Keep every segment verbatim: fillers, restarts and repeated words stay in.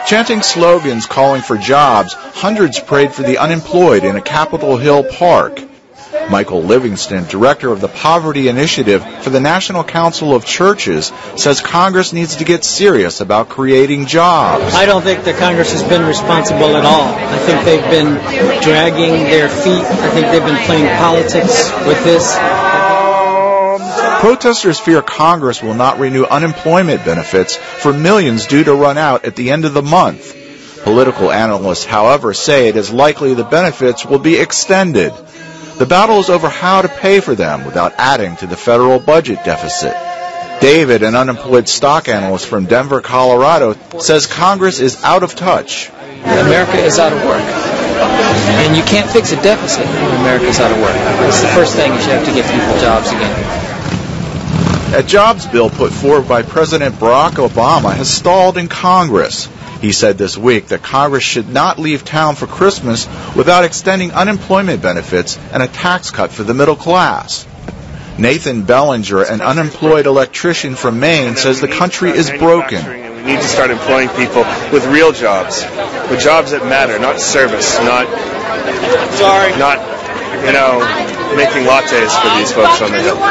Chanting slogans calling for jobs, hundreds prayed for the unemployed in a Capitol Hill park. Michael Livingston, director of the Poverty Initiative for the National Council of Churches, says Congress needs to get serious about creating jobs. I don't think the Congress has been responsible at all. I think they've been dragging their feet. I think they've been playing politics with this. Protesters fear Congress will not renew unemployment benefits for millions due to run out at the end of the month. Political analysts, however, say it is likely the benefits will be extended. The battle is over how to pay for them without adding to the federal budget deficit. David, an unemployed stock analyst from Denver, Colorado, says Congress is out of touch. America is out of work. And you can't fix a deficit when America is out of work. That's the first thing is you have to give people jobs again. A jobs bill put forward by President Barack Obama has stalled in Congress. He said this week that Congress should not leave town for Christmas without extending unemployment benefits and a tax cut for the middle class. Nathan Bellinger, an unemployed electrician from Maine, says the country is broken. We need to start employing people with real jobs, with jobs that matter, not service, not, sorry, not, you know, making lattes for these folks on the Hill.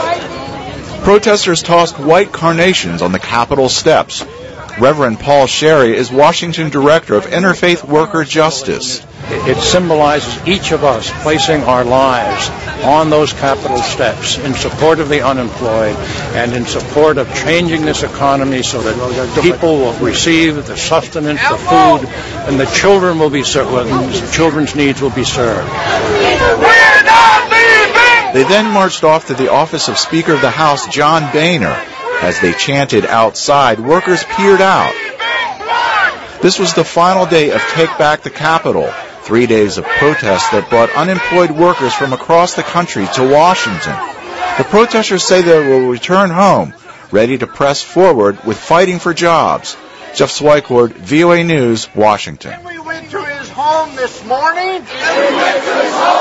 Protesters tossed white carnations on the Capitol steps. Reverend Paul Sherry is Washington Director of Interfaith Worker Justice. It symbolizes each of us placing our lives on those Capitol steps in support of the unemployed and in support of changing this economy so that people will receive the sustenance, the food, and the children will be served, children's needs will be served. We're not leaving! They then marched off to the office of Speaker of the House, John Boehner. As they chanted outside, workers peered out. This was the final day of Take Back the Capitol, three days of protests that brought unemployed workers from across the country to Washington. The protesters say they will return home, ready to press forward with fighting for jobs. Jeff Swicord, V O A News, Washington. We went to his home this morning.